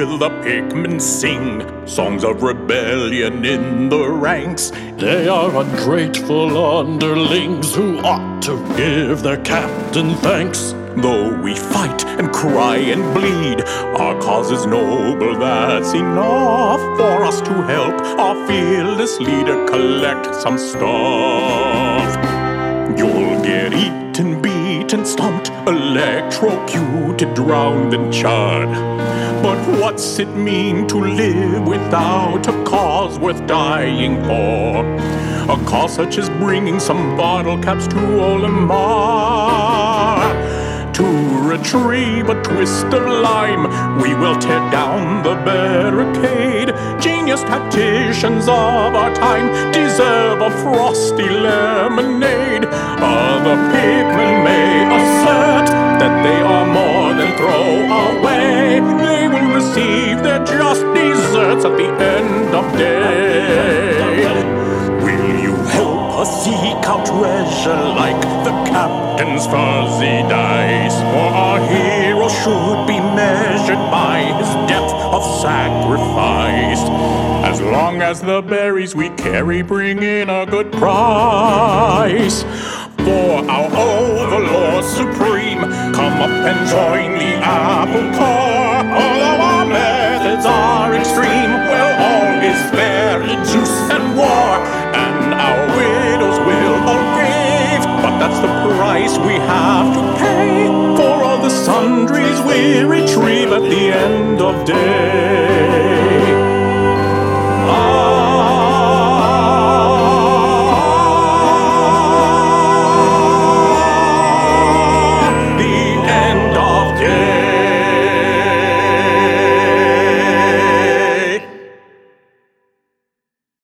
hear the pigmen sing songs of rebellion in the ranks. They are ungrateful underlings who ought to give their captain thanks. Though we fight and cry and bleed, our cause is noble, that's enough for us to help our fearless leader collect some stuff. You'll get eaten, beaten, stomped, electrocuted, drowned and charred. But what's it mean to live without a cause worth dying for? A cause such as bringing some bottle caps to Olimar. To retrieve a twist of lime, we will tear down the barricade. Genius tacticians of our time deserve a frosty lemonade. Other pigmen may assert that they are more than throw away. They will receive their just deserts at the end of day. Will you help us seek out treasure like the captain's fuzzy dice? For our hero should be measured by his depth of sacrifice. As long as the berries we carry bring in a good price. For our overlord supreme, come up and join the apple core. Although our methods are extreme, well, all is fair in juice and war, and our widows will all grieve. But that's the price we have to pay for all the sundries we retrieve at the end of day.